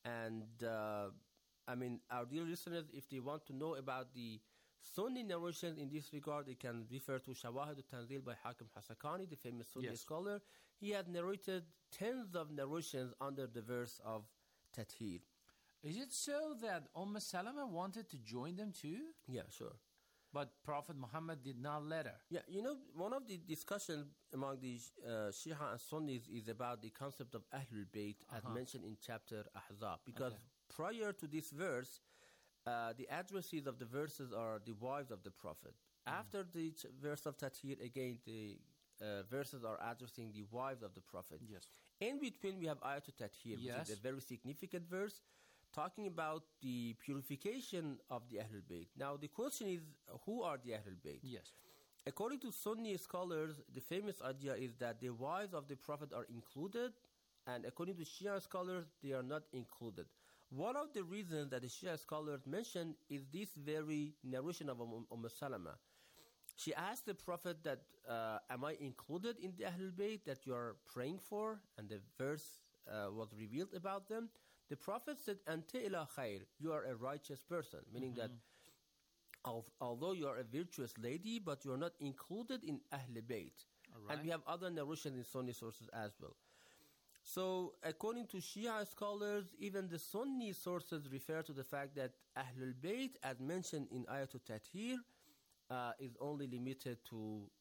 And, our dear listeners, if they want to know about the Sunni narrations in this regard, they can refer to Shawahid al-Tanzil by Hakim Hasakani, the famous Sunni scholar. He had narrated tens of narrations under the verse of Tathir. Is it so that Salama wanted to join them too? Yeah, sure. But Prophet Muhammad did not let her. Yeah, one of the discussions among the Shia and Sunnis is about the concept of Ahlul Bayt, as mentioned in chapter Ahzab. Because prior to this verse, the addressees of the verses are the wives of the Prophet. After the verse of Tathir, again, the verses are addressing the wives of the Prophet. Yes. In between, we have Ayatul Tathir, which is a very significant verse, talking about the purification of the Ahlul Bayt. Now, the question is, who are the Ahlul Bayt? Yes. According to Sunni scholars, the famous idea is that the wives of the Prophet are included, and according to Shia scholars, they are not included. One of the reasons that the Shia scholars mention is this very narration of Salama. She asked the Prophet that, am I included in the Ahlul Bayt that you are praying for? And the verse was revealed about them. The Prophet said, Anta ila khair, you are a righteous person, meaning that although you are a virtuous lady, but you are not included in Ahlul Bayt. Right. And we have other narrations in Sunni sources as well. So, according to Shia scholars, even the Sunni sources refer to the fact that Ahlul Bayt, as mentioned in Ayatul Tathir, is only limited to,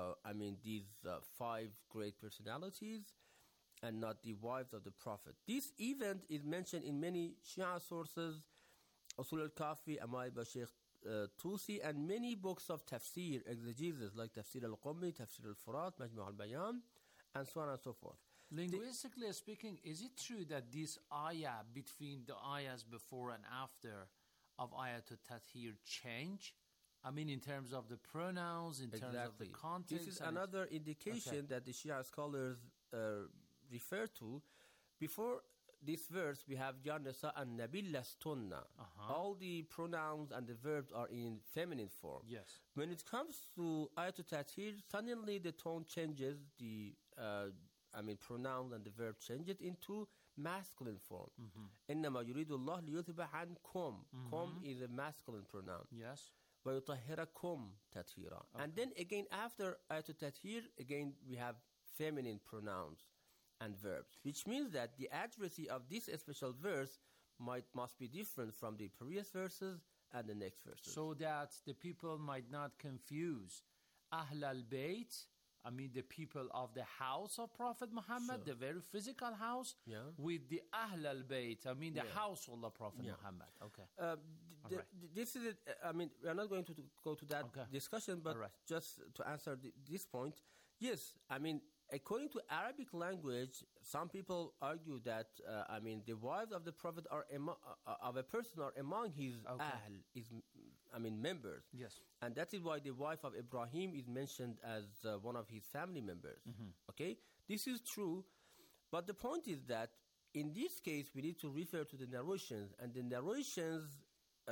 these 5 great personalities, and not the wives of the Prophet. This event is mentioned in many Shia sources, Usul al-Kafi, Amai by Sheikh Tusi, and many books of tafsir, exegesis, like Tafsir al-Qummi, Tafsir al-Furat, Majmu' al-Bayan, and so on and so forth. Linguistically speaking, is it true that this ayah between the ayahs before and after of Ayatul Tathir change? In terms of the pronouns, in terms of the context? This is another indication that the Shia scholars refer to. Before this verse, we have Ya Nisa an-Nabi lastunna. All the pronouns and the verbs are in feminine form. Yes. When it comes to Ayatul Tathir, suddenly the tone changes, the pronouns and the verb changes into masculine form. إِنَّمَا يُرِيدُ اللَّهُ لِيُذْهِبَ عَنْكُمْ. Kum is a masculine pronoun. Yes. وَيُطَهِّرَكُمْ تَطْهِيرًا. And then again, after Ayatul Tathir, again we have feminine pronouns and verbs, which means that the addressee of this special verse must be different from the previous verses and the next verses. So that the people might not confuse Ahl al-Bayt, the people of the house of Prophet Muhammad, the very physical house, with the Ahl al-Bayt, the household of Prophet Muhammad. Okay. This is it. We are not going to go to that discussion, but just to answer this point, yes, according to Arabic language, some people argue that the wives of the Prophet are of a person are among his ahl, his members. Yes, and that is why the wife of Ibrahim is mentioned as one of his family members. Okay, this is true, but the point is that in this case we need to refer to the narrations, and the narrations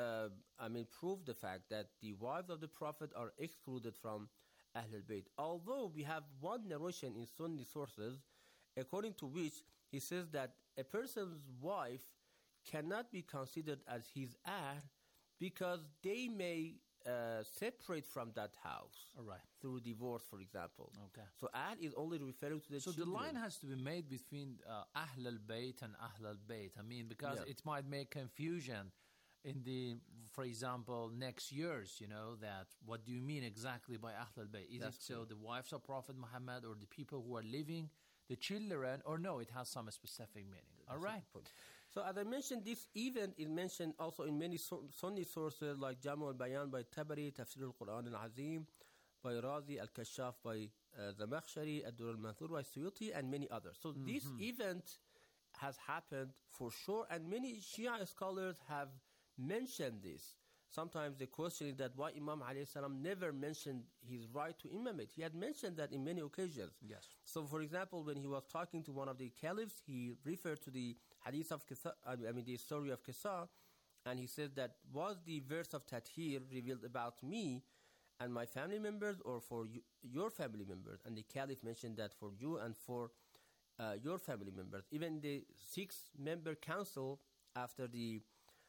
prove the fact that the wives of the Prophet are excluded from Ahlul Bayt. Although we have one narration in Sunni sources, according to which he says that a person's wife cannot be considered as his Ahl because they may separate from that house through divorce, for example. Okay. So Ahl is only referring to the children. So the line has to be made between Ahlul Bayt and Ahlul Bayt. Because it might make confusion in for example, next years, that what do you mean exactly by Ahlul Bayt? Is it so the wives of Prophet Muhammad or the people who are living, the children, or no, it has some specific meaning? All right. So as I mentioned, this event is mentioned also in many Sunni sources like Jamu al-Bayan by Tabari, Tafsir al-Quran al-Azim by Razi, Al-Kashaf by Zamakhshari, Ad-Dur al-Manthur by Suyuti, and many others. So this event has happened for sure, and many Shia scholars have mentioned this. Sometimes the question is that why Imam alayhi salam never mentioned his right to imamate. He had mentioned that in many occasions. Yes. So, for example, when he was talking to one of the caliphs, he referred to the hadith of Kisa, the story of Kisa, and he said that was the verse of Tathir revealed about me and my family members, or for your family members? And the caliph mentioned that for you and for your family members. Even the 6-member council after the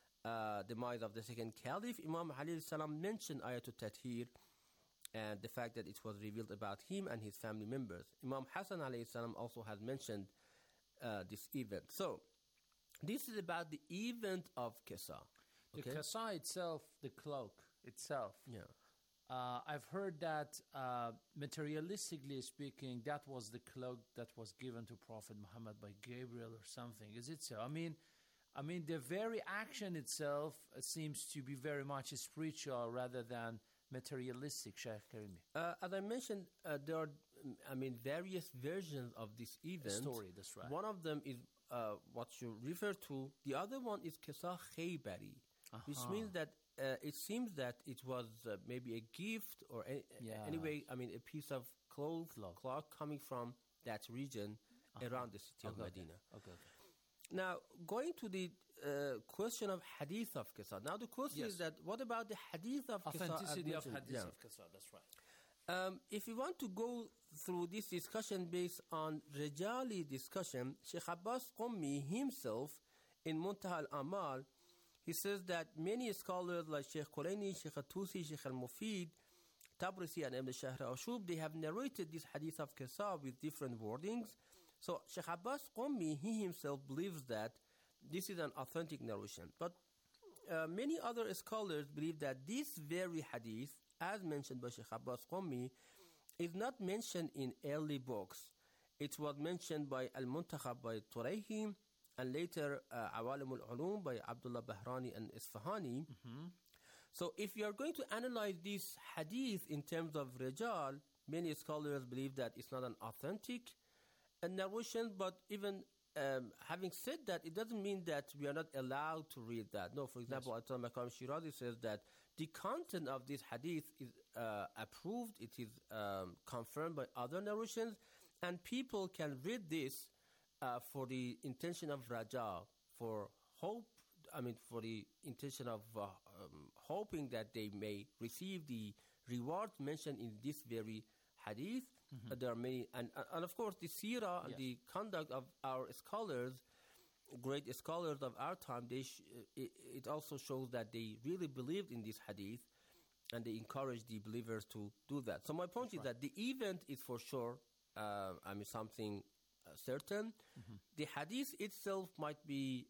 demise of the second caliph, Imam Ali salam mentioned Ayatul Tathir and the fact that it was revealed about him and his family members. Imam Hassan alayhi salam also has mentioned this event. So, this is about the event of Qissa. Okay? The Qissa itself, the cloak itself. Yeah. I've heard that materialistically speaking, that was the cloak that was given to Prophet Muhammad by Gabriel or something. Is it so? I mean, the very action itself seems to be very much spiritual rather than materialistic, Shaykh Karimi. As I mentioned, there are, various versions of this event. Story, that's right. One of them is what you refer to. The other one is Qissa Khaybari, which means that it seems that it was maybe a gift or anyway, a piece of cloth coming from that region around the city of Medina. Okay. Now, going to the question of hadith of Qissa. Now, the question is that what about the hadith of Qissa? Authenticity of hadith of Qissa, that's right. If you want to go through this discussion based on Rajali discussion, Sheikh Abbas Qummi himself in Muntaha al-Amal, he says that many scholars like Sheikh Quraini, Sheikh Tusi, Sheikh al-Mufid, Tabrisi and Ibn Shahr Ashub, they have narrated this hadith of Qissa with different wordings. So Sheikh Abbas Qummi, he himself believes that this is an authentic narration. But many other scholars believe that this very hadith, as mentioned by Sheikh Abbas Qummi, is not mentioned in early books. It was mentioned by Al-Muntakhab by Turayhi, and later Awalim al-Ulum by Abdullah Bahrani and Isfahani. So if you are going to analyze this hadith in terms of Rijal, many scholars believe that it's not an authentic narration, but even having said that, it doesn't mean that we are not allowed to read that. No, for example, Atal Maqam Shirazi says that the content of this hadith is approved, it is confirmed by other narrations, and people can read this for the intention of raja, for hope, for the intention of hoping that they may receive the reward mentioned in this very hadith. There are many, and of course the seerah and the conduct of our scholars, great scholars of our time, it also shows that they really believed in this hadith, and they encourage the believers to do that. So my point is that the event is for sure, something certain. The hadith itself might be,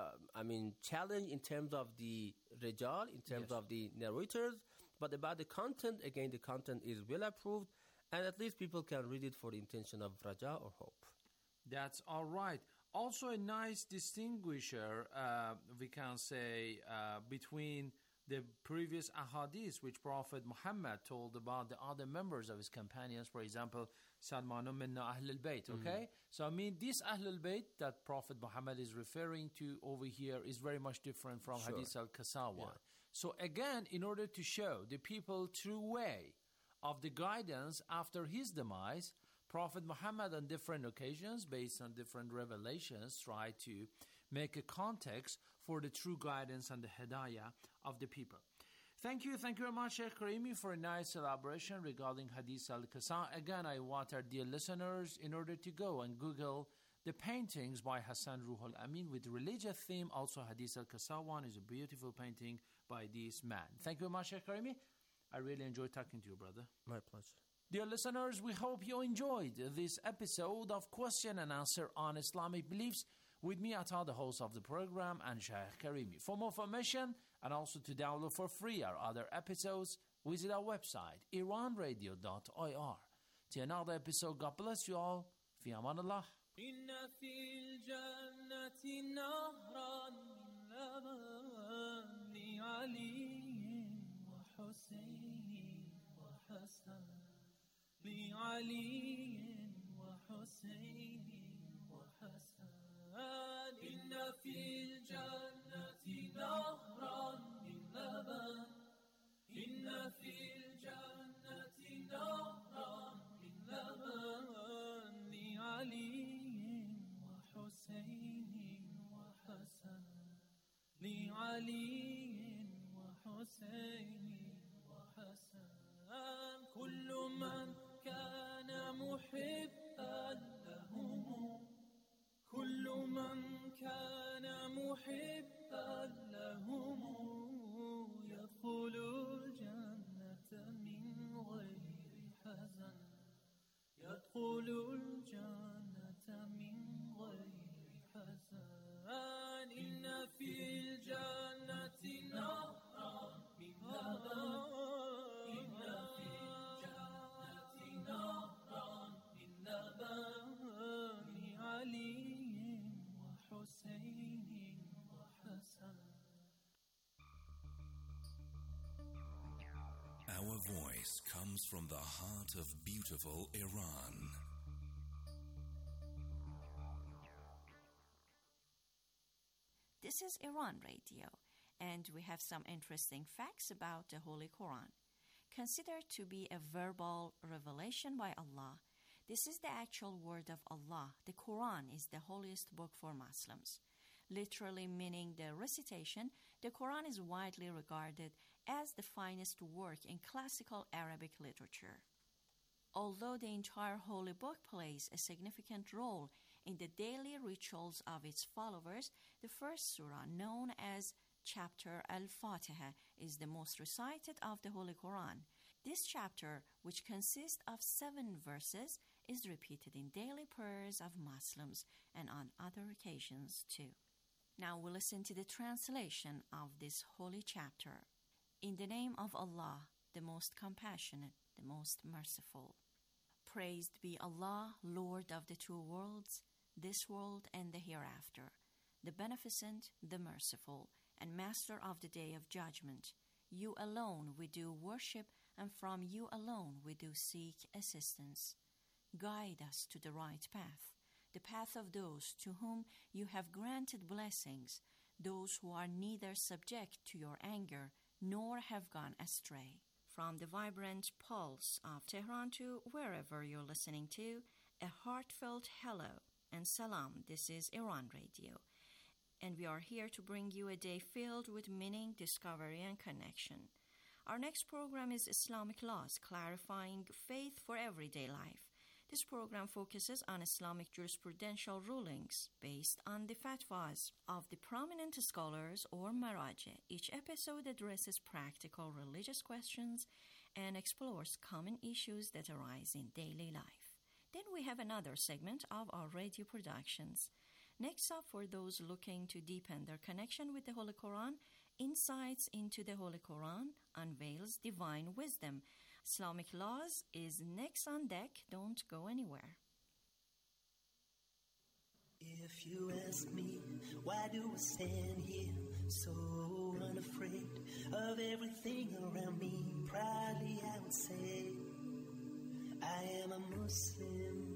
challenged in terms of the rijal, in terms of the narrators, but about the content, again, the content is well approved, and at least people can read it for the intention of raja or hope. That's all right. Also a nice distinguisher, we can say, between the previous ahadith which Prophet Muhammad told about the other members of his companions, for example, Salmanu minna Ahl al-Bayt, okay? So this Ahl al-Bayt that Prophet Muhammad is referring to over here is very much different from Hadith al-Qissa one. So again, in order to show the people true way of the guidance after his demise, Prophet Muhammad on different occasions, based on different revelations, tried to make a context for the true guidance and the hidayah of the people. Thank you very much, Sheikh Karimi, for a nice elaboration regarding Hadith al-Qissa. Again, I want our dear listeners, in order to go and Google the paintings by Hassan Ruhul Amin with religious theme. Also, Hadith al-Qissa one is a beautiful painting by this man. Thank you very much, Sheikh Karimi. I really enjoyed talking to you, brother. My pleasure. Dear listeners, we hope you enjoyed this episode of Question and Answer on Islamic Beliefs with me, Atta, the host of the program, and Shaykh Karimi. For more information and also to download for free our other episodes, visit our website, iranradio.ir. Till another episode, God bless you all. Fi aman Allah. إن في الجنة نهرا من لبن لعلي وحسين وحسن لعلي وحسين وحسن إن في الجنة نهرا من لبن إن في الجنة نهرا من لبن لعلي وحسين وحسن لعلي وحسين وحسن كل من كان محبا لهم كل من كان محبا لهم يدخل الجنة من غير حزن يدخل الجنة من غير حزن إن في الجنة نهرا من لبن إن في الجنة نهرا من لبن علي وحسين وحسن. Our voice comes from the heart of beautiful Iran. This is Iran Radio, and we have some interesting facts about the Holy Quran. Considered to be a verbal revelation by Allah, this is the actual word of Allah. The Quran is the holiest book for Muslims. Literally meaning the recitation, the Quran is widely regarded as the finest work in classical Arabic literature. Although the entire holy book plays a significant role in the daily rituals of its followers, the first surah, known as chapter Al-Fatiha, is the most recited of the Holy Quran. This chapter, which consists of 7 verses, is repeated in daily prayers of Muslims and on other occasions too. Now we listen to the translation of this holy chapter. In the name of Allah, the most compassionate, the most merciful. Praised be Allah, Lord of the two worlds, this world and the hereafter, the beneficent, the merciful, and master of the day of judgment. You alone we do worship, and from you alone we do seek assistance. Guide us to the right path, the path of those to whom you have granted blessings, those who are neither subject to your anger nor have gone astray. From the vibrant pulse of Tehran to wherever you're listening to, a heartfelt hello and salam. This is Iran Radio, and we are here to bring you a day filled with meaning, discovery, and connection. Our next program is Islamic Laws, clarifying faith for everyday life. This program focuses on Islamic jurisprudential rulings based on the fatwas of the prominent scholars or maraji. Each episode addresses practical religious questions and explores common issues that arise in daily life. Then we have another segment of our radio productions. Next up, for those looking to deepen their connection with the Holy Quran, Insights into the Holy Quran unveils divine wisdom. Islamic Laws is next on deck. Don't go anywhere. If you ask me, why do I stand here so unafraid of everything around me? Proudly I would say, I am a Muslim.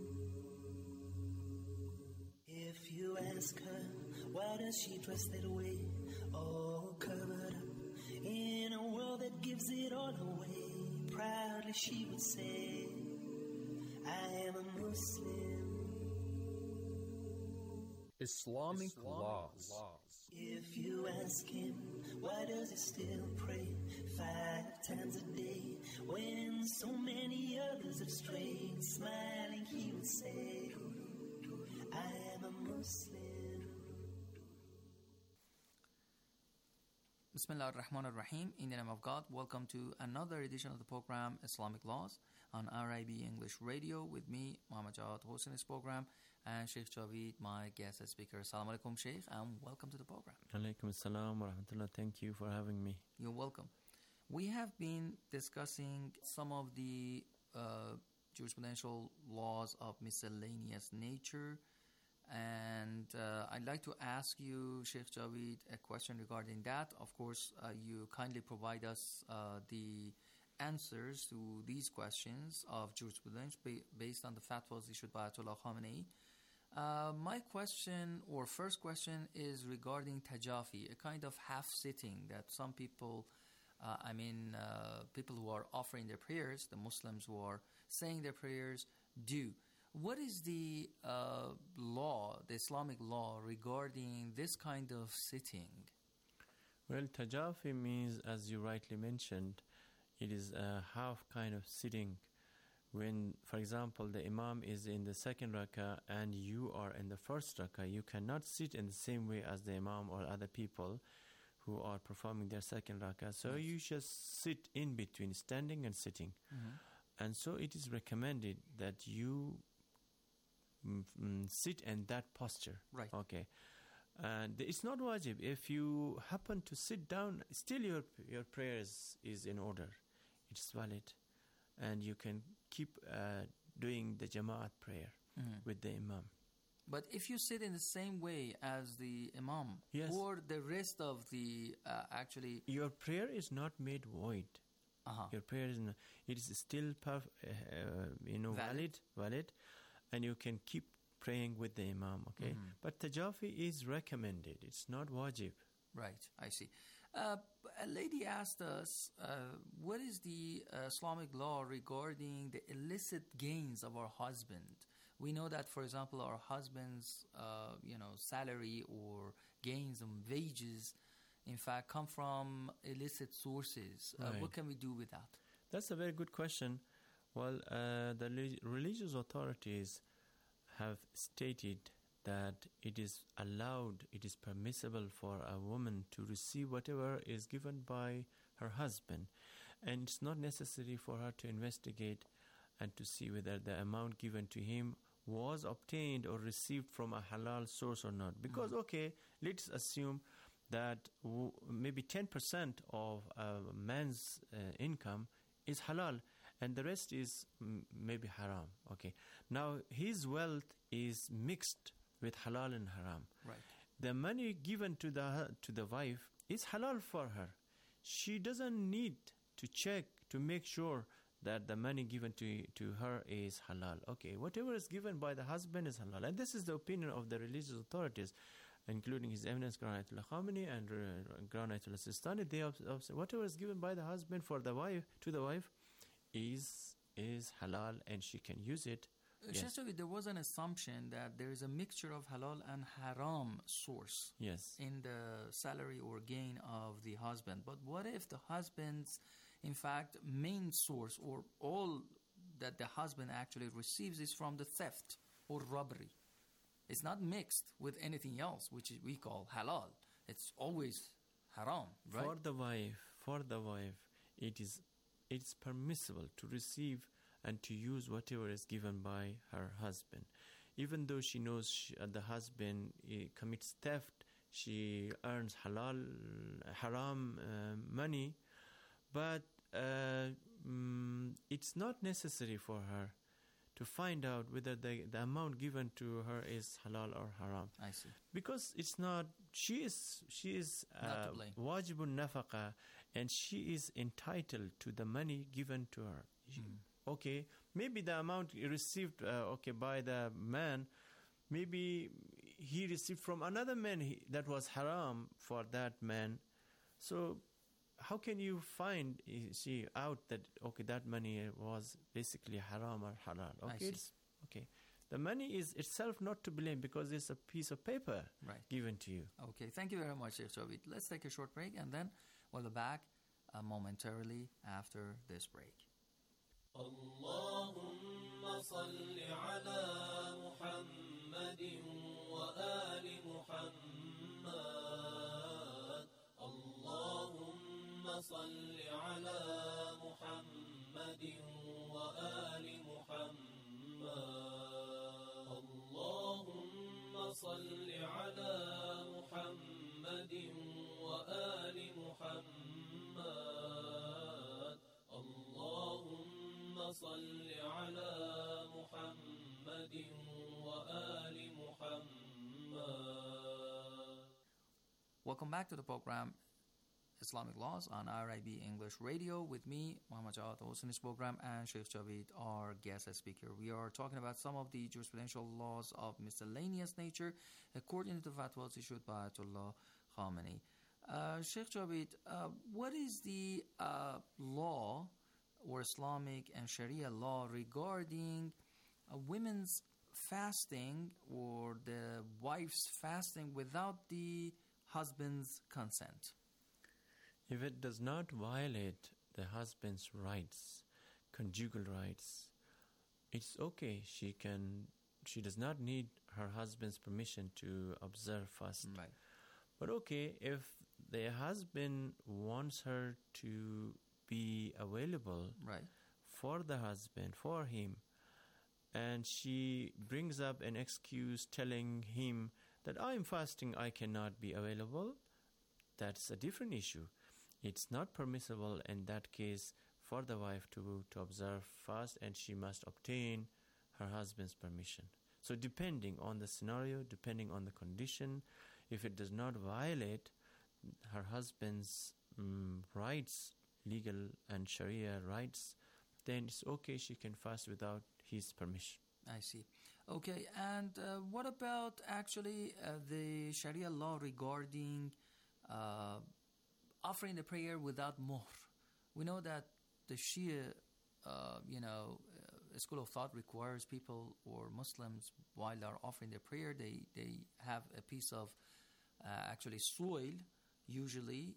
If you ask her, why does she dress that way, all covered up in a world that gives it all away? Proudly she would say, I am a Muslim. Islamic laws. If you ask him, why does he still pray 5 times a day when so many others have strayed? Smiling he would say, I am a Muslim. Bismillah ar-Rahman ar-Rahim. In the name of God, welcome to another edition of the program Islamic Laws on RIB English Radio with me, Muhammad Jawad, hosting this program, and Sheikh Javeed, my guest speaker. Assalamu alaikum, Sheikh, and welcome to the program. Alaikum assalam wa rahmatullah. Thank you for having me. You're welcome. We have been discussing some of the jurisprudential laws of miscellaneous nature, and I'd like to ask you, Sheikh Javeed, a question regarding that. Of course, you kindly provide us the answers to these questions of jurisprudence based on the fatwas issued by Ayatollah Khamenei. My question, or first question, is regarding tajafi, a kind of half-sitting that some people, people who are offering their prayers, the Muslims who are saying their prayers, do. What is the law, the Islamic law, regarding this kind of sitting? Well, tajafi means, as you rightly mentioned, it is a half kind of sitting when, for example, the imam is in the second rakah and you are in the first rakah, you cannot sit in the same way as the imam or other people who are performing their second rakah. So you just sit in between, standing and sitting. And so it is recommended that you sit in that posture. Right. Okay. And it's not wajib. If you happen to sit down, still your prayer is in order. It's valid. And you can keep doing the Jama'at prayer with the imam. But if you sit in the same way as the imam, Yes. or the rest of the actually... Your prayer is not made void. Your prayer is not, it is still valid, and you can keep praying with the imam, okay? But tajafi is recommended. It's not wajib. Right, I see. A lady asked us, what is the Islamic law regarding the illicit gains of our husband? We know that, for example, our husband's, salary or gains and wages, in fact, come from illicit sources. Right. What can we do with that? That's a very good question. Well, the religious authorities have stated that it is allowed, it is permissible for a woman to receive whatever is given by her husband. And it's not necessary for her to investigate and to see whether the amount given to him was obtained or received from a halal source or not. Because, okay, let's assume that maybe 10% of a man's income is halal and the rest is maybe haram. Okay. Now, his wealth is mixed with halal and haram. Right. The money given to the wife is halal for her. She doesn't need to check to make sure that the money given to her is halal. Okay, whatever is given by the husband is halal. And this is the opinion of the religious authorities, including His Eminence Grand Ayatollah Khamenei and Grand Ayatollah Sistani. They observe whatever is given by the husband for the wife to the wife is halal, and she can use it. Yes. There was an assumption that there is a mixture of halal and haram source in the salary or gain of the husband. But what if the husband's, in fact, main source or all that the husband actually receives is from the theft or robbery? It's not mixed with anything else, which we call halal. It's always haram, right? For the wife, it's permissible to receive and to use whatever is given by her husband. Even though she knows the husband commits theft, she earns haram money, but it's not necessary for her to find out whether the amount given to her is halal or haram. I see. Because it's not, she is not to blame. Wajibun nafaqa, and she is entitled to the money given to her. Okay, maybe the amount received by the man, maybe he received from another man that was haram for that man. So how can you find out that that money was basically haram or halal? Okay, the money is itself not to blame because it's a piece of paper given to you. Okay, thank you very much, Sheikh Jawid. Let's take a short break and then we'll be back momentarily after this break. اللهم صل على محمد وآل محمد اللهم صل على محمد وآل محمد اللهم صل على محمد وآل محمد اللهم صل على محمد وآل محمد. Welcome back to the program Islamic Laws on RIB English Radio with me, Muhammad Jawad, host in this program, and Sheikh Jawid, our guest speaker. We are talking about some of the jurisprudential laws of miscellaneous nature according to the fatwas issued by Ayatollah Khamenei. Sheikh Jawid, what is the law or Islamic and Sharia law regarding women's fasting or the wife's fasting without the husband's consent? If it does not violate the husband's rights, conjugal rights, it's okay. She does not need her husband's permission to observe fast. Right. But okay, if the husband wants her to be available Right. for the husband, for him, and she brings up an excuse telling him that I'm fasting, I cannot be available, that's a different issue. It's not permissible in that case for the wife to observe fast, and she must obtain her husband's permission. So depending on the scenario, depending on the condition, if it does not violate her husband's rights, legal and Sharia rights, then it's okay, she can fast without his permission. I see. Okay, and what about actually the Sharia law regarding offering the prayer without muhr? We know that the Shia, school of thought requires people or Muslims, while they're offering their prayer, they have a piece of actually soil, usually,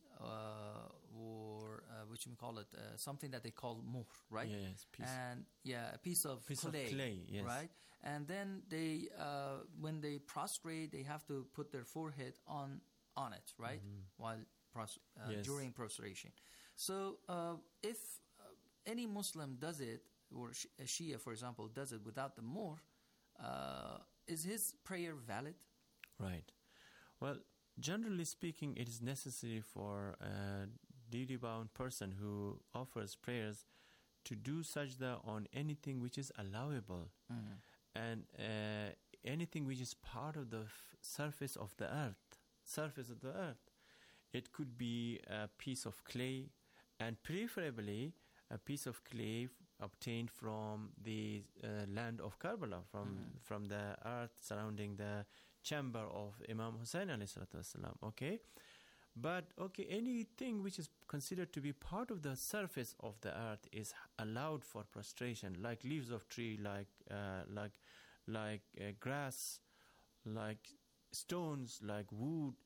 or which we call it, something that they call muhr, right? Yes, and a piece of clay, yes. Right? And then they, when they prostrate, they have to put their forehead on it, right? While during prostration. So if any Muslim does it, or a Shia, for example, does it without the muhr, is his prayer valid? Right. Well, generally speaking, it is necessary for a duty-bound person who offers prayers to do sajda on anything which is allowable, and anything which is part of the surface of the earth. It could be a piece of clay, and preferably a piece of clay obtained from the land of Karbala, from the earth surrounding the chamber of Imam Hussein alayhi salatu wasalam. Okay, but okay, anything which is considered to be part of the surface of the earth is allowed for prostration, like leaves of tree, like grass, like stones, like wood,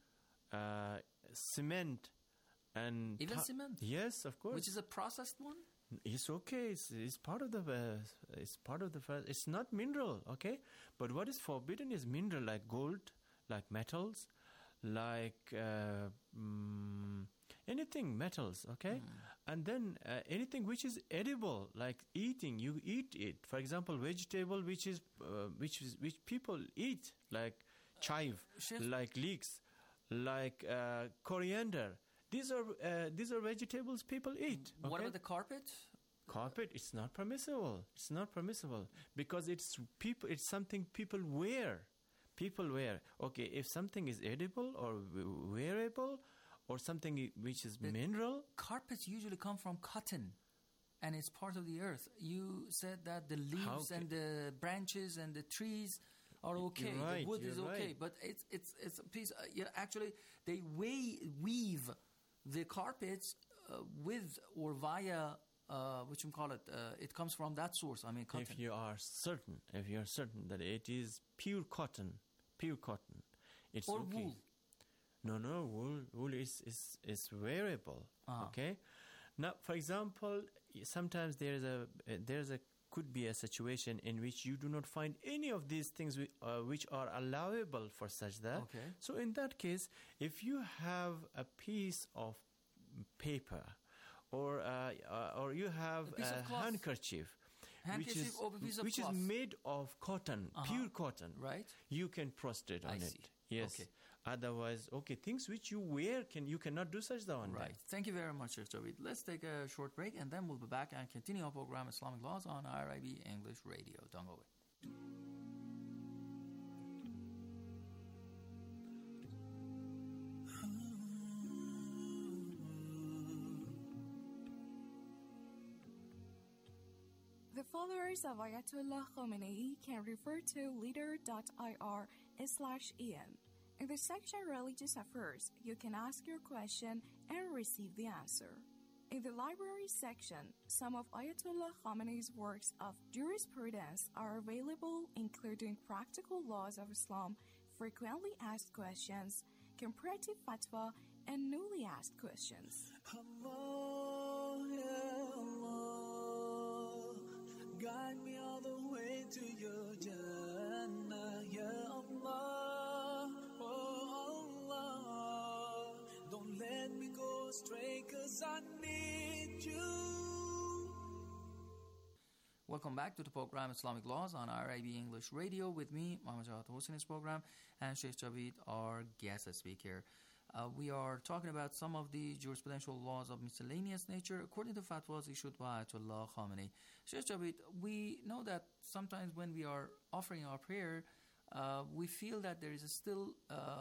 cement, and even cement. Yes, of course. Which is a processed one. It's okay. It's part of the. It's not mineral. Okay, but what is forbidden is mineral, like gold, like metals, like anything metals. Okay, and then anything which is edible, like eating. You eat it. For example, vegetable which people eat, like chive, like leeks, like coriander. These are vegetables people eat. Okay? What about the carpet? Carpet, it's not permissible. It's not permissible because it's something people wear. People wear. Okay, if something is edible or wearable, or something which is mineral. Carpets usually come from cotton, and it's part of the earth. You said that the leaves and the branches and the trees are okay. Right, the wood is okay, right. but it's a piece. Actually, they weave the carpets with or via which we call it. It comes from that source. I mean, cotton. If you are certain that it is pure cotton, it's or okay. wool. No, wool is wearable. Okay. Now, for example, sometimes could be a situation in which you do not find any of these things which are allowable for sajda. Okay. So in that case, if you have a piece of paper or you have a handkerchief which is made of cotton, pure cotton, right? You can prostrate on it. See. Yes. Okay. Otherwise, things which you wear you cannot do sajda on. Right. Thank you very much, Sheikh Javid. Let's take a short break, and then we'll be back and continue our program Islamic Laws on IRIB English Radio. Don't go away. The followers of Ayatollah Khomeini can refer to leader.ir/en. In the section Religious Affairs, you can ask your question and receive the answer. In the library section, some of Ayatollah Khomeini's works of jurisprudence are available, including Practical Laws of Islam, Frequently Asked Questions, Comparative Fatwa, and Newly Asked Questions. Allah, ya Allah, guide me all the way to your Jannah, Ya Allah, oh Allah. Don't let me go astray, 'cause I need you. Welcome back to the program Islamic Laws on RIB English Radio with me, Muhammad Jawad Hosein's program, and Sheikh Javid, our guest speaker. We are talking about some of the jurisprudential laws of miscellaneous nature according to fatwas issued by Ayatollah Khamenei. Sheikh Javid, we know that sometimes when we are offering our prayer, we feel that there is still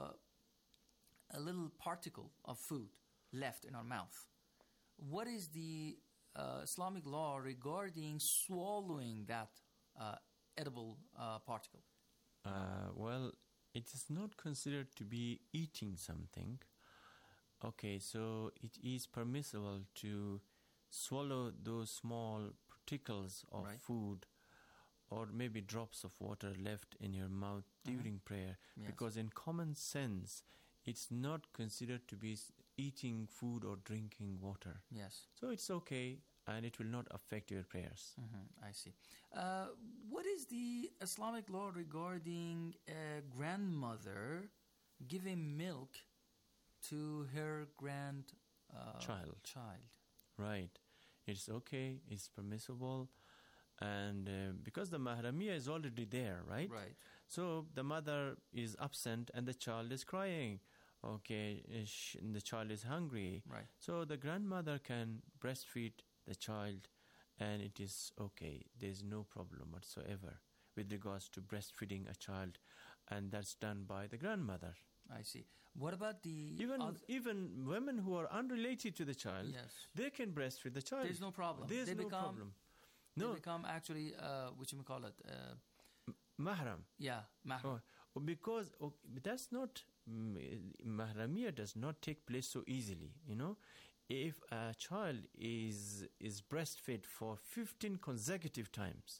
a little particle of food left in our mouth. What is the Islamic law regarding swallowing that edible particle? Well, it is not considered to be eating something. Okay, so it is permissible to swallow those small particles of food or maybe drops of water left in your mouth during prayer, because in common sense, it's not considered to be eating food or drinking water. Yes. So it's okay, and it will not affect your prayers. I see. What is the Islamic law regarding a grandmother giving milk to her child? Right. It's okay. It's permissible. And because the mahramiyah is already there, right? Right. So the mother is absent and the child is crying. Okay, the child is hungry. Right. So the grandmother can breastfeed the child, and it is okay. There's no problem whatsoever with regards to breastfeeding a child, and that's done by the grandmother. I see. What about the even women who are unrelated to the child? Yes. They can breastfeed the child. There's no problem. There's no problem. They become actually what you call it? Mahram. Yeah, mahram. Because that's not mahramiyah does not take place so easily. If a child is breastfed for 15 consecutive times,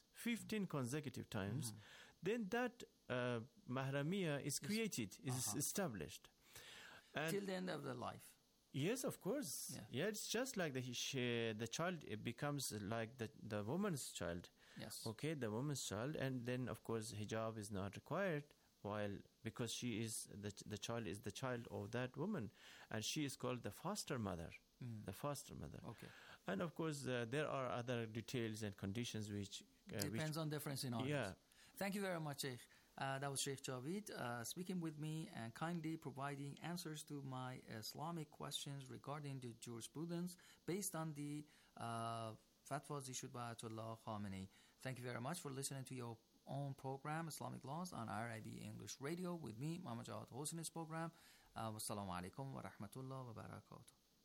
then that mahramiyah is created, is established. And till the end of their life. Yes, of course. Yeah, it's just like the child becomes like the woman's child. Yes. Okay, the woman's child, and then of course hijab is not required, because she is the child is the child of that woman, and she is called the foster mother. The foster mother. Okay. And of course there are other details and conditions which depends on difference in orders. Yeah. Thank you very much, Sheikh. That was Sheikh Javid speaking with me and kindly providing answers to my Islamic questions regarding the jurisprudence based on the fatwas issued by Ayatollah Khamenei. Thank you very much for listening to your own program, Islamic Laws, on RIB English Radio with me, Muhammad Jawad Hosein's program. Wassalamu alaikum wa rahmatullah wa barakatuh.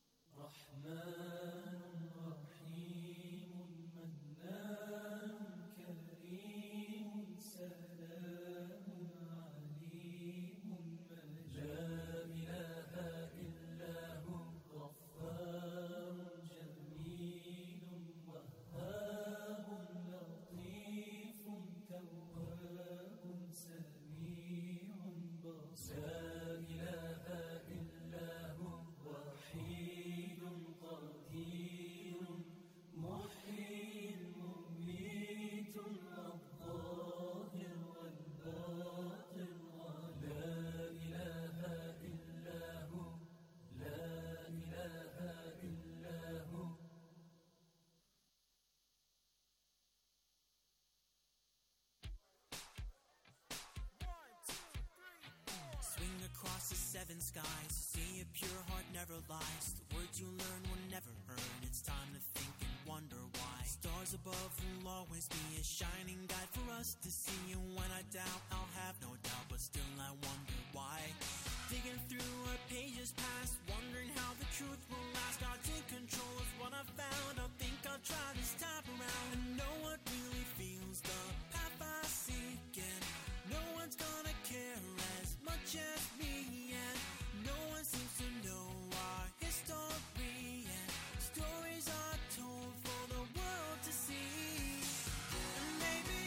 Seven skies, see a pure heart never lies. The words you learn were never heard. It's time to think and wonder why. Stars above will always be a shining guide for us to see. And when I doubt, I'll have no doubt, but still I wonder why. Digging through our pages past, wondering how the truth will last. God's in control is what I found. I think I'll try this time around and know what really feels the path I seek. And no one's gonna care as much as me. Seems to know our history, and stories are told for the world to see. And maybe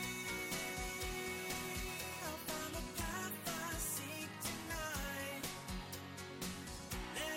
I'll find the path I seek tonight.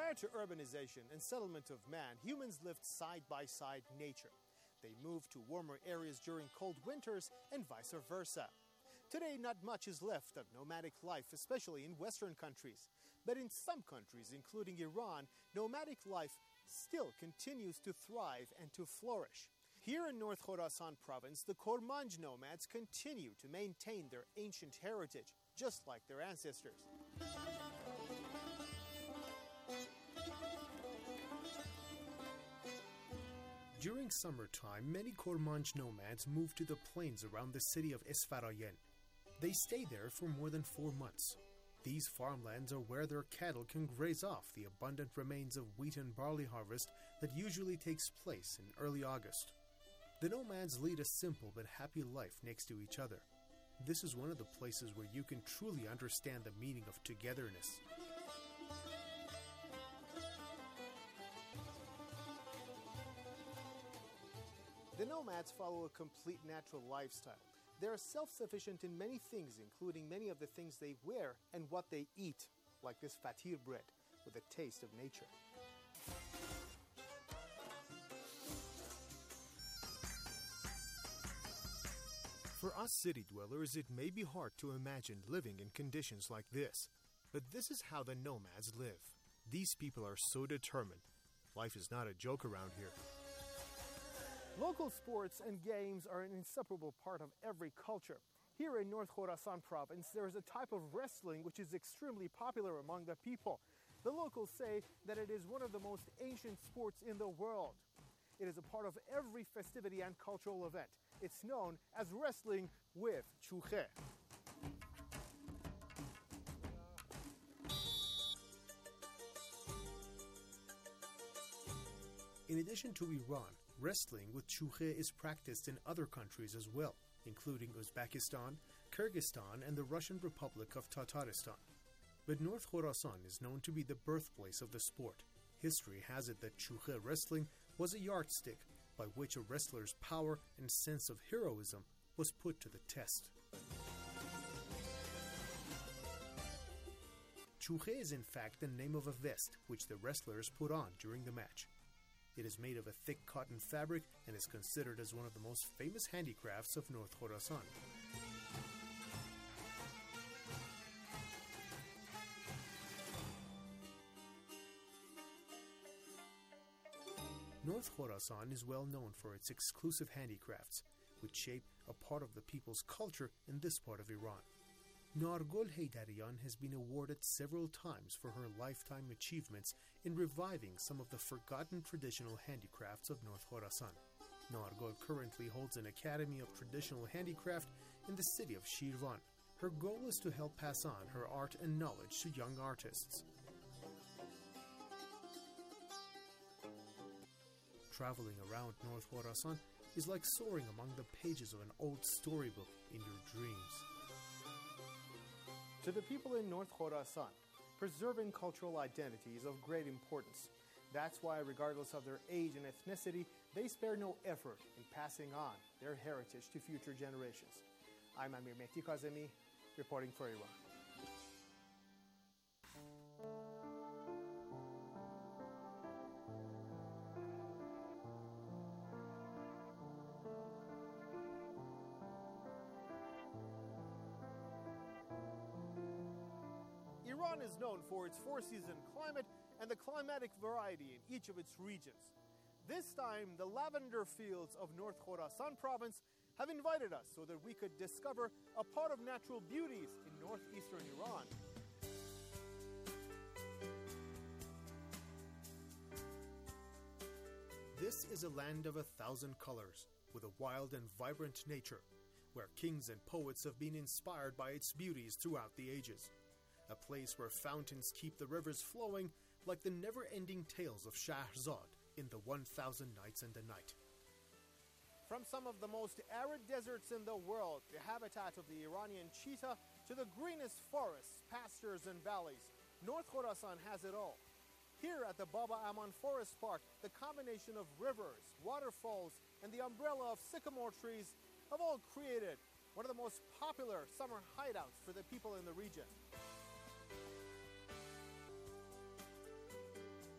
Prior to urbanization and settlement of man, humans lived side by side nature. They moved to warmer areas during cold winters and vice versa. Today, not much is left of nomadic life, especially in Western countries. But in some countries, including Iran, nomadic life still continues to thrive and to flourish. Here in North Khorasan province, the Kormanj nomads continue to maintain their ancient heritage, just like their ancestors. During summertime, many Kormanj nomads move to the plains around the city of Esfarayen. They stay there for more than 4 months. These farmlands are where their cattle can graze off the abundant remains of wheat and barley harvest that usually takes place in early August. The nomads lead a simple but happy life next to each other. This is one of the places where you can truly understand the meaning of togetherness. The nomads follow a complete natural lifestyle. They are self-sufficient in many things, including many of the things they wear and what they eat, like this fatir bread with a taste of nature. For us city dwellers, it may be hard to imagine living in conditions like this. But this is how the nomads live. These people are so determined. Life is not a joke around here. Local sports and games are an inseparable part of every culture. Here in North Khorasan province, there is a type of wrestling which is extremely popular among the people. The locals say that it is one of the most ancient sports in the world. It is a part of every festivity and cultural event. It's known as wrestling with chukhe. In addition to Iran, wrestling with chukhe is practiced in other countries as well, including Uzbekistan, Kyrgyzstan, and the Russian Republic of Tatarstan. But North Khorasan is known to be the birthplace of the sport. History has it that chukhe wrestling was a yardstick by which a wrestler's power and sense of heroism was put to the test. Chukhe is in fact the name of a vest which the wrestlers put on during the match. It is made of a thick cotton fabric and is considered as one of the most famous handicrafts of North Khorasan. North Khorasan is well known for its exclusive handicrafts, which shape a part of the people's culture in this part of Iran. Nargol Heydarian has been awarded several times for her lifetime achievements in reviving some of the forgotten traditional handicrafts of North Khorasan. Nargol currently holds an Academy of Traditional Handicraft in the city of Shirvan. Her goal is to help pass on her art and knowledge to young artists. Traveling around North Khorasan is like soaring among the pages of an old storybook in your dreams. To the people in North Khorasan, preserving cultural identity is of great importance. That's why, regardless of their age and ethnicity, they spare no effort in passing on their heritage to future generations. I'm Amir Mehdi Kazemi, reporting for Iran. Iran is known for its four-season climate and the climatic variety in each of its regions. This time, the lavender fields of North Khorasan province have invited us so that we could discover a part of natural beauties in northeastern Iran. This is a land of 1,000 colors, with a wild and vibrant nature, where kings and poets have been inspired by its beauties throughout the ages. A place where fountains keep the rivers flowing like the never-ending tales of Shahrazad in the 1,000 Nights and a Night. From some of the most arid deserts in the world, the habitat of the Iranian cheetah, to the greenest forests, pastures, and valleys, North Khorasan has it all. Here at the Baba Aman Forest Park, the combination of rivers, waterfalls, and the umbrella of sycamore trees have all created one of the most popular summer hideouts for the people in the region.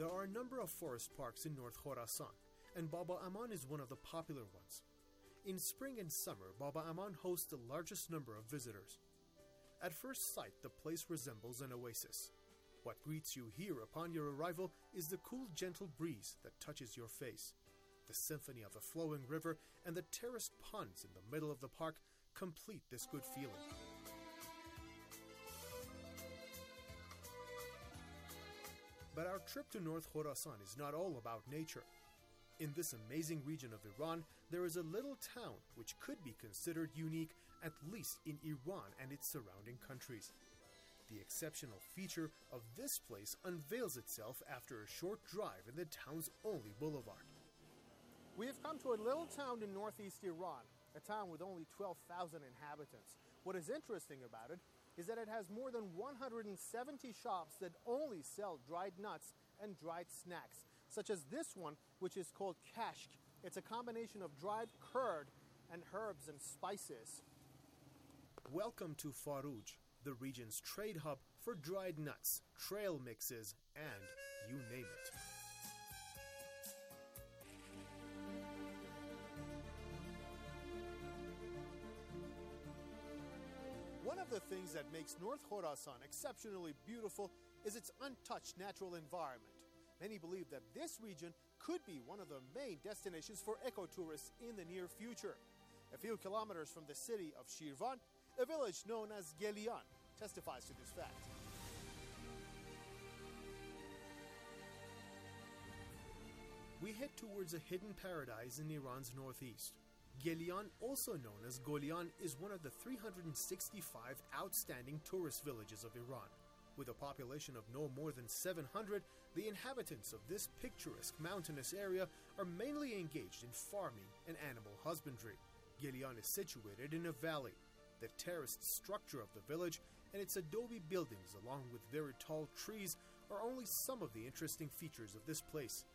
There are a number of forest parks in North Khorasan, and Baba Aman is one of the popular ones. In spring and summer, Baba Aman hosts the largest number of visitors. At first sight, the place resembles an oasis. What greets you here upon your arrival is the cool, gentle breeze that touches your face. The symphony of the flowing river and the terraced ponds in the middle of the park complete this good feeling. But our trip to North Khorasan is not all about nature. In this amazing region of Iran, there is a little town which could be considered unique, at least in Iran and its surrounding countries. The exceptional feature of this place unveils itself after a short drive in the town's only boulevard. We have come to a little town in northeast Iran, a town with only 12,000 inhabitants. What is interesting about it is that it has more than 170 shops that only sell dried nuts and dried snacks, such as this one, which is called kashk. It's a combination of dried curd and herbs and spices. Welcome to Faruj, the region's trade hub for dried nuts, trail mixes, and you name it. One of the things that makes North Khorasan exceptionally beautiful is its untouched natural environment. Many believe that this region could be one of the main destinations for ecotourists in the near future. A few kilometers from the city of Shirvan, a village known as Gelian testifies to this fact. We head towards a hidden paradise in Iran's northeast. Gelian, also known as Golian, is one of the 365 outstanding tourist villages of Iran. With a population of no more than 700, the inhabitants of this picturesque mountainous area are mainly engaged in farming and animal husbandry. Gelian is situated in a valley. The terraced structure of the village and its adobe buildings, along with very tall trees, are only some of the interesting features of this place.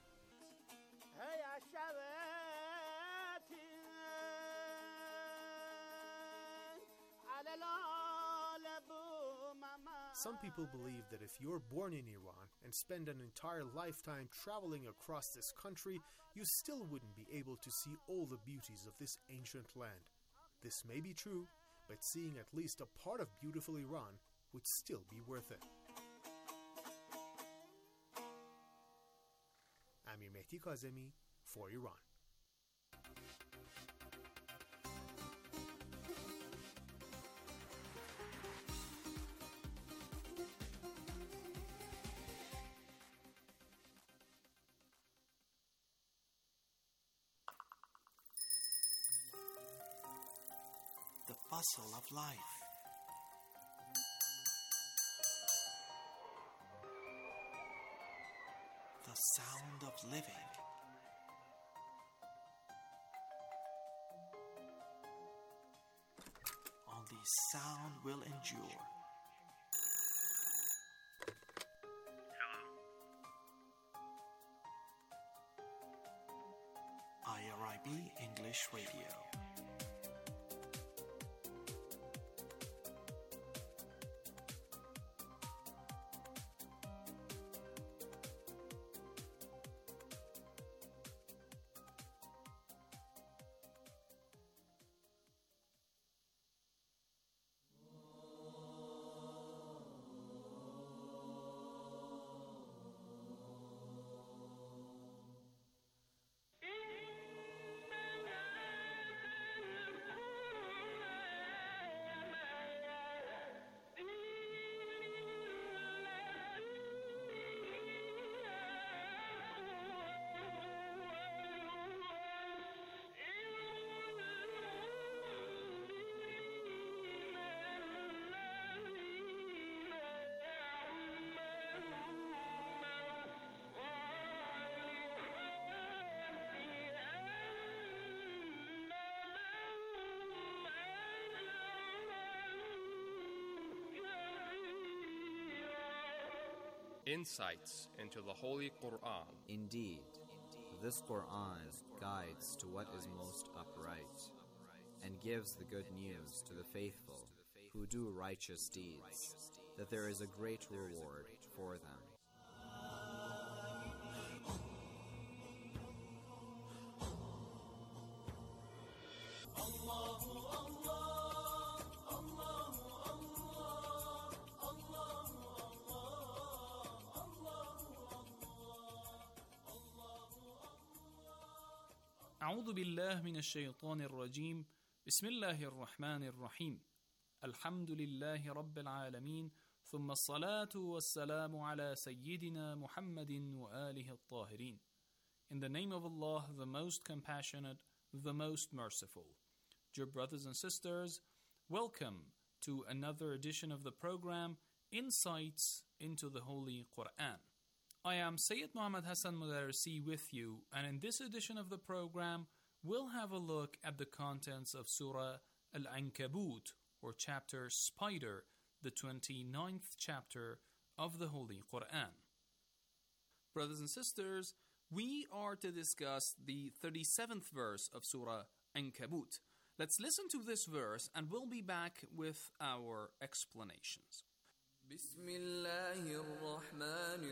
Some people believe that if you're born in Iran and spend an entire lifetime traveling across this country, you still wouldn't be able to see all the beauties of this ancient land. This may be true, but seeing at least a part of beautiful Iran would still be worth it. Amir Mehdi Kazemi for Iran. The bustle of life. The sound of living. Only sound will endure. IRIB English Radio. Insights into the Holy Quran. Indeed, this Quran guides to what is most upright and gives the good news to the faithful who do righteous deeds, that there is a great reward for them. أعوذ بالله من الشيطان الرجيم بسم الله الرحمن الرحيم الحمد لله رب العالمين ثم الصلاة والسلام على سيدنا محمد وآله الطاهرين. In the name of Allah, the most compassionate, the most merciful. Dear brothers and sisters, welcome to another edition of the program Insights into the Holy Quran. I am Sayyid Muhammad Hassan Mudarisi with you, and in this edition of the program, we'll have a look at the contents of Surah Al-Ankabut, or chapter Spider, the 29th chapter of the Holy Quran. Brothers and sisters, we are to discuss the 37th verse of Surah Ankabut. Let's listen to this verse and we'll be back with our explanations. بسم الله الرحمن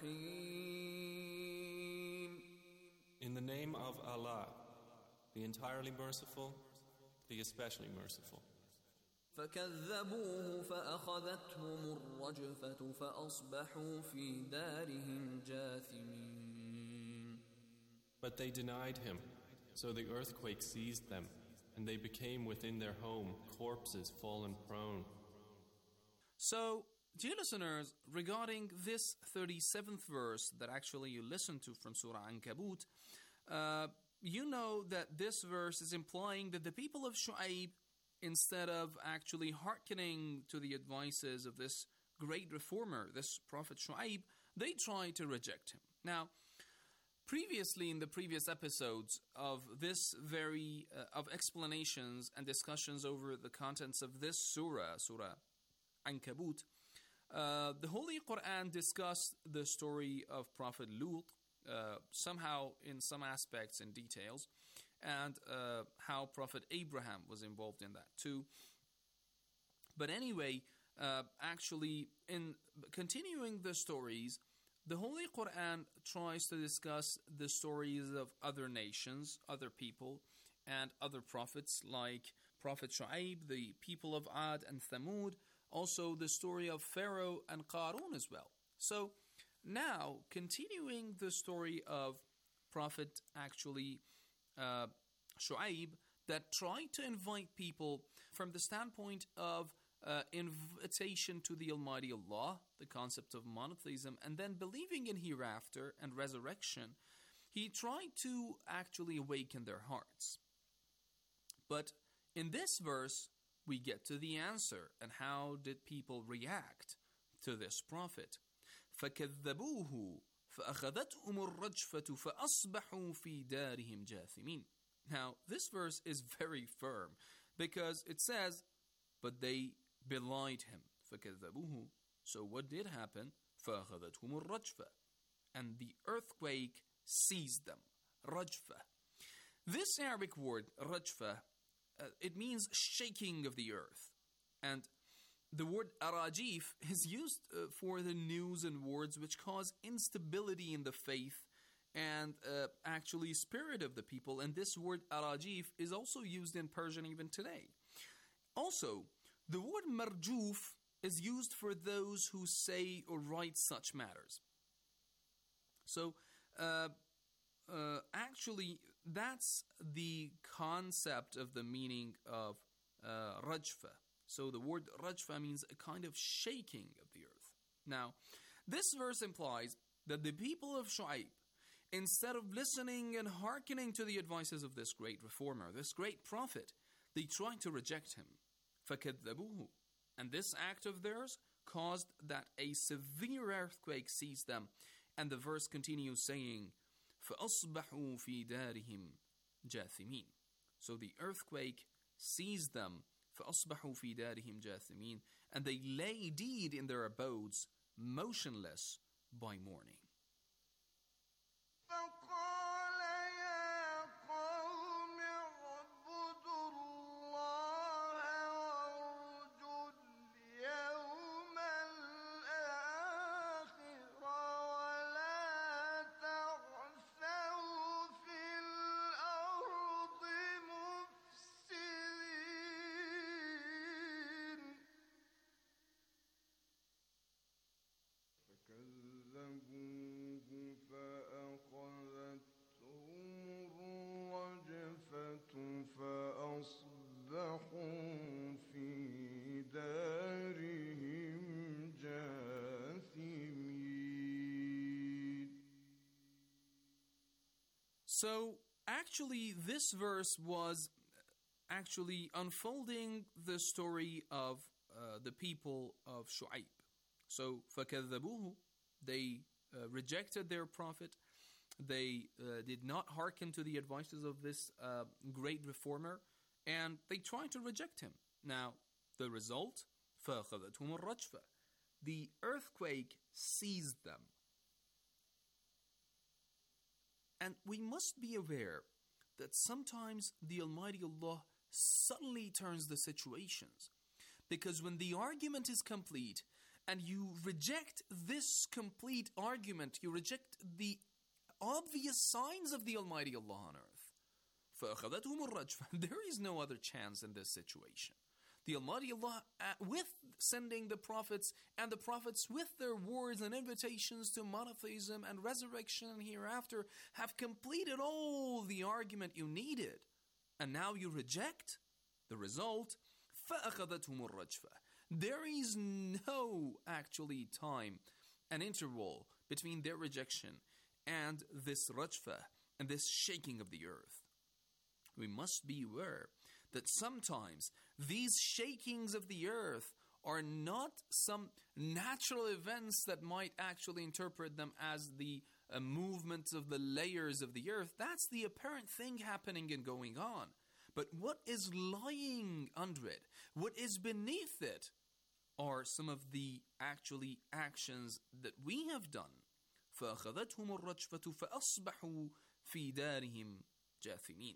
الرحيم. In the name of Allah, the entirely merciful, the especially merciful. فكذبوه فأخذتهم الرجفة فأصبحوا في دارهم جاثمين. But they denied him, so the earthquake seized them, and they became within their home corpses fallen prone. So, dear listeners, regarding this 37th verse that actually you listened to from Surah Ankabut, you know that this verse is implying that the people of Shu'aib, instead of actually hearkening to the advices of this great reformer, this Prophet Shu'aib, they tried to reject him. Now, previously in the previous episodes of this of explanations and discussions over the contents of this surah, Surah Ankabut, the Holy Quran discussed the story of Prophet Lut, somehow in some aspects and details, and how Prophet Abraham was involved in that too. But anyway, actually, in continuing the stories, the Holy Quran tries to discuss the stories of other nations, other people, and other prophets like Prophet Shu'aib, the people of Ad and Thamud, also the story of Pharaoh and Qarun as well. So now, continuing the story of Prophet Shu'aib, that tried to invite people from the standpoint of invitation to the Almighty Allah, the concept of monotheism, and then believing in hereafter and resurrection, he tried to actually awaken their hearts. But in this verse, we get to the answer, and how did people react to this prophet? فَكَذَّبُوهُ فَأَخَذَتْهُمُ الرَّجْفَةُ فَأَصْبَحُوا فِي دَارِهِمْ جَاثِمِينَ. Now, this verse is very firm, because it says, but they belied him. فَكَذَّبُوهُ. So what did happen? فَأَخَذَتْهُمُ الرَّجْفَةُ. And the earthquake seized them. Rajfa. This Arabic word, rajfa, it means shaking of the earth. And the word arajif is used for the news and words which cause instability in the faith and actually spirit of the people. And this word arajif is also used in Persian even today. Also, the word marjuf is used for those who say or write such matters. So, actually, that's the concept of the meaning of rajfa. So the word rajfa means a kind of shaking of the earth. Now, this verse implies that the people of Shu'aib, instead of listening and hearkening to the advices of this great reformer, this great prophet, they tried to reject him. فَكَذَّبُوهُ. And this act of theirs caused that a severe earthquake seized them. And the verse continues saying, فَأَصْبَحُوا فِي دَارِهِمْ جَاثِمِينَ. So the earthquake seized them, فَأَصْبَحُوا فِي دَارِهِمْ جَاثِمِينَ. And they lay dead in their abodes, motionless by morning. So, actually, this verse was actually unfolding the story of the people of Shu'aib. So, فَكَذَّبُوهُ, they rejected their prophet. They did not hearken to the advices of this great reformer, and they tried to reject him. Now, the result, فَأَخَذَتْهُمُ الرَّجْفَةُ, the earthquake seized them. And we must be aware that sometimes the Almighty Allah suddenly turns the situations. Because when the argument is complete, and you reject this complete argument, you reject the obvious signs of the Almighty Allah on earth, فَأَخَذَتْهُمُ الرَّجْفَةُ, there is no other chance in this situation. The Almighty Allah, with sending the prophets, and the prophets with their words and invitations to monotheism and resurrection and hereafter, have completed all the argument you needed. And now you reject? The result, فَأَخَذَتْهُمُ الرَّجْفَةُ. There is no actually time, an interval between their rejection and this rajfa, and this shaking of the earth. We must be aware that sometimes these shakings of the earth are not some natural events that might actually interpret them as the movements of the layers of the earth. That's the apparent thing happening and going on. But what is lying under it, what is beneath it, are some of the actually actions that we have done. فَأَخَذَتْهُمُ الرَّجْفَةُ فَأَصْبَحُوا فِي دَارِهِمْ جَاثِمِينَ.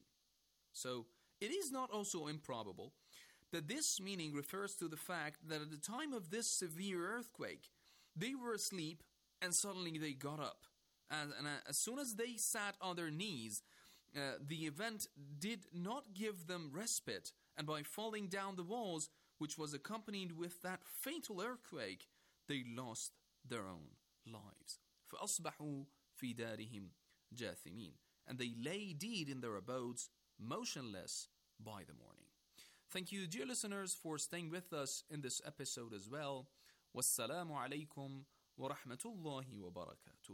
So, it is not also improbable that this meaning refers to the fact that at the time of this severe earthquake, they were asleep and suddenly they got up. And as soon as they sat on their knees, the event did not give them respite, and by falling down the walls, which was accompanied with that fatal earthquake, they lost their own lives. فَأَصْبَحُوا فِي دَارِهِمْ جَاثِمِينَ. And they lay dead in their abodes, motionless by the morning. Thank you, dear listeners, for staying with us in this episode as well. Wassalamu alaikum wa rahmatullahi wa barakatuh.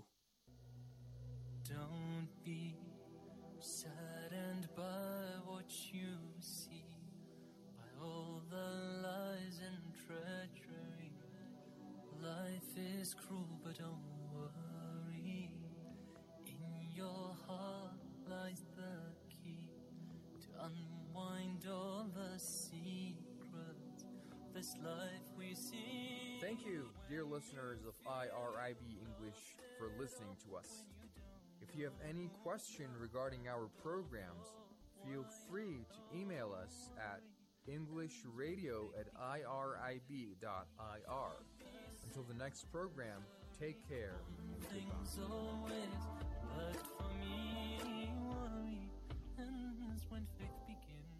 Don't be saddened by what you see, by all the lies and treachery. Life is cruel, but don't worry. In your heart lies the key to unwind all the secrets of this life we see. Thank you, dear listeners of IRIB English, for listening to us. If you have any question regarding our programs, feel free to email us at englishradio@irib.ir. Until the next program, take care. Things always worked for me. Worry ends when faith begins.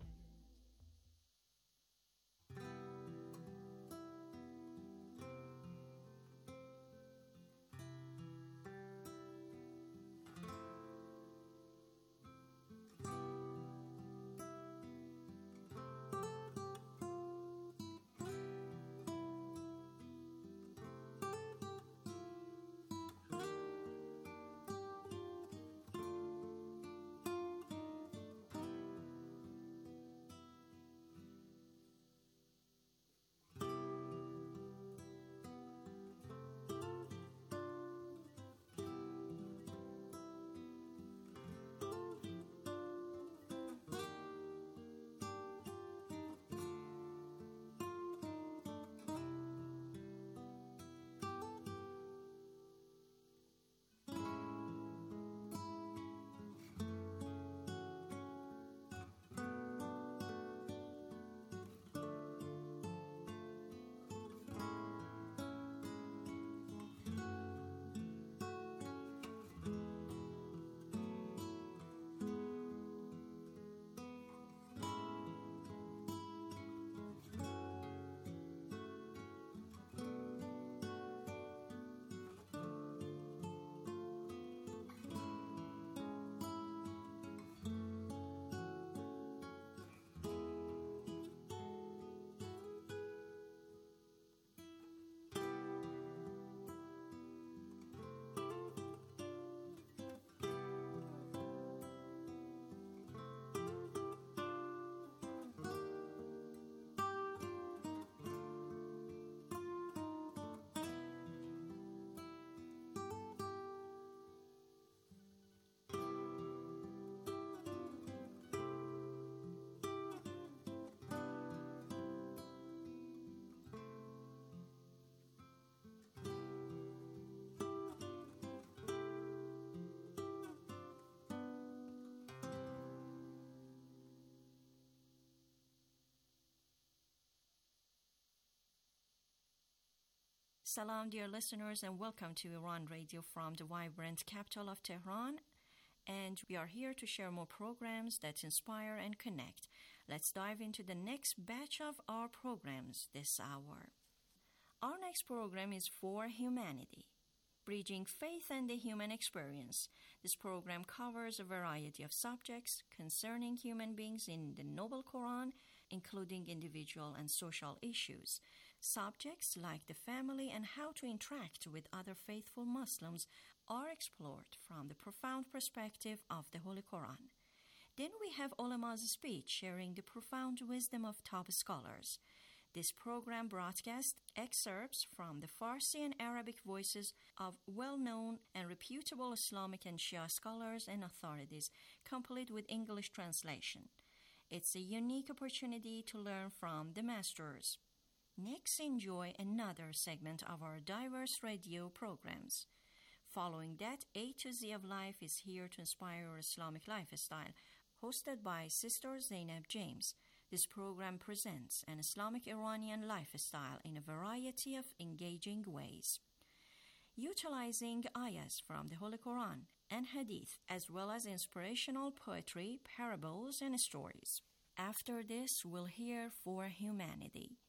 Salam, dear listeners, and welcome to Iran Radio from the vibrant capital of Tehran. And we are here to share more programs that inspire and connect. Let's dive into the next batch of our programs this hour. Our next program is For Humanity, Bridging Faith and the Human Experience. This program covers a variety of subjects concerning human beings in the Noble Quran, including individual and social issues. Subjects like the family and how to interact with other faithful Muslims are explored from the profound perspective of the Holy Quran. Then we have ulama's speech sharing the profound wisdom of top scholars. This program broadcasts excerpts from the Farsi and Arabic voices of well-known and reputable Islamic and Shia scholars and authorities, complete with English translation. It's a unique opportunity to learn from the masters. Next, enjoy another segment of our diverse radio programs. Following that, A to Z of Life is here to inspire your Islamic lifestyle, hosted by Sister Zainab James. This program presents an Islamic Iranian lifestyle in a variety of engaging ways, utilizing ayahs from the Holy Quran and Hadith, as well as inspirational poetry, parables, and stories. After this, we'll hear For Humanity.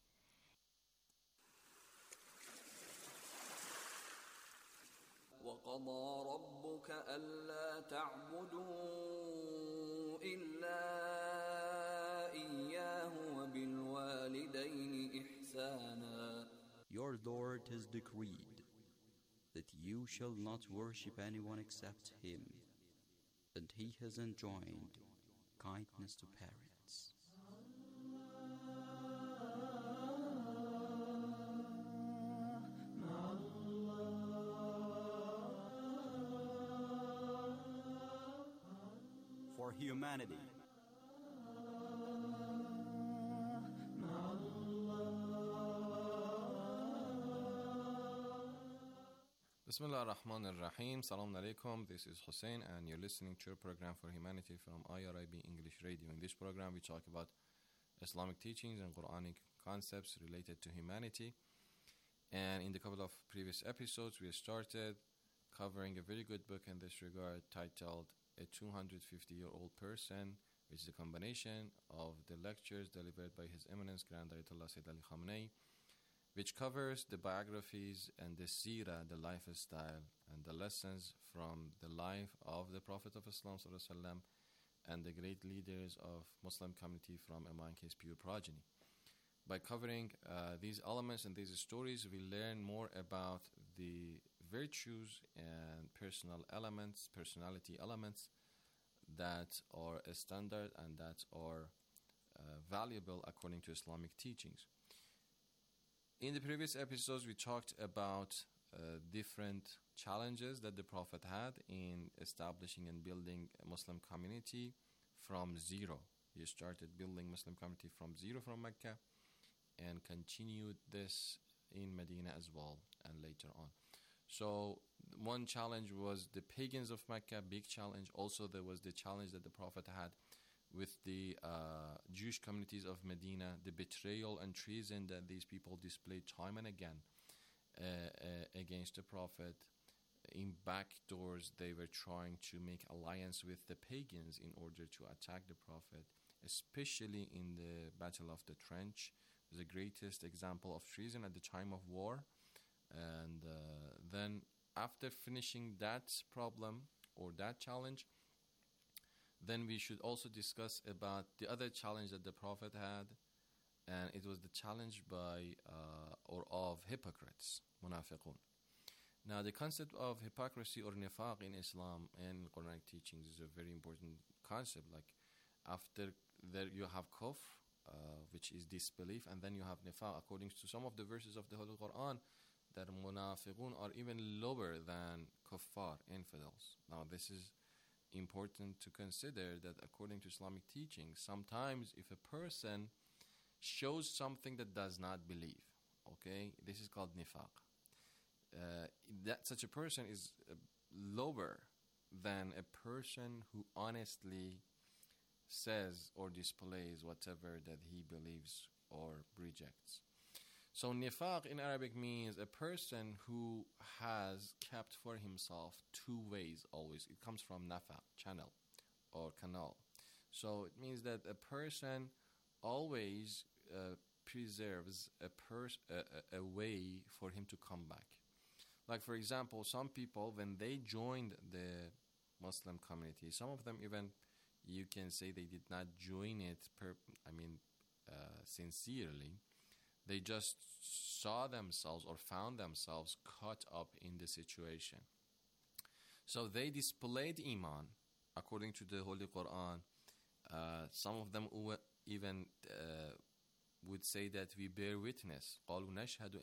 وَقَضَى رَبُّكَ أَلَّا تَعْبُدُوا إِلَّا إِيَّاهُ وَبِالْوَالِدَيْنِ إِحْسَانًا. Your Lord has decreed that you shall not worship anyone except Him, and He has enjoined kindness to parents. For Humanity. Bismillah ar-Rahman ar-Rahim. Salam alaikum. This is Hussein and you're listening to a program For Humanity from IRIB English Radio. In this program we talk about Islamic teachings and Quranic concepts related to humanity. And in the couple of previous episodes we started covering a very good book in this regard titled A 250-Year-Old Person, which is a combination of the lectures delivered by His Eminence Grand Ayatollah Sayyid Ali Khamenei, which covers the biographies and the seerah, the lifestyle, and the lessons from the life of the Prophet of Islam ﷺ and the great leaders of Muslim community from among his pure progeny. By covering these elements and these stories, we learn more about the virtues and personality elements that are a standard and that are valuable according to Islamic teachings. In the previous episodes, we talked about different challenges that the Prophet had in establishing and building a Muslim community from zero. He started building Muslim community from zero from Mecca and continued this in Medina as well and later on. So one challenge was the pagans of Mecca, big challenge. Also there was the challenge that the Prophet had with the Jewish communities of Medina, the betrayal and treason that these people displayed time and again against the Prophet. In back doors, they were trying to make alliance with the pagans in order to attack the Prophet, especially in the Battle of the Trench. It was the greatest example of treason at the time of war. And then after finishing that problem or that challenge, then we should also discuss about the other challenge that the Prophet had, and it was the challenge of hypocrites, munafiqun. Now the concept of hypocrisy or nifaq in Islam and Quranic teachings is a very important concept. Like after there you have kufr, which is disbelief, and then you have nifaq. According to some of the verses of the Holy Quran, that munafiqun are even lower than kuffar, infidels. Now this is important to consider that according to Islamic teaching, sometimes if a person shows something that does not believe, okay, this is called nifaq. That such a person is lower than a person who honestly says or displays whatever that he believes or rejects. So nifaq in Arabic means a person who has kept for himself two ways always. It comes from nafa, channel or canal. So it means that a person always preserves a way for him to come back. Like for example, some people, when they joined the Muslim community, some of them even, you can say they did not join it sincerely. They just saw themselves or found themselves caught up in the situation. So they displayed iman according to the Holy Quran. Some of them even would say that we bear witness. قالوا نشهد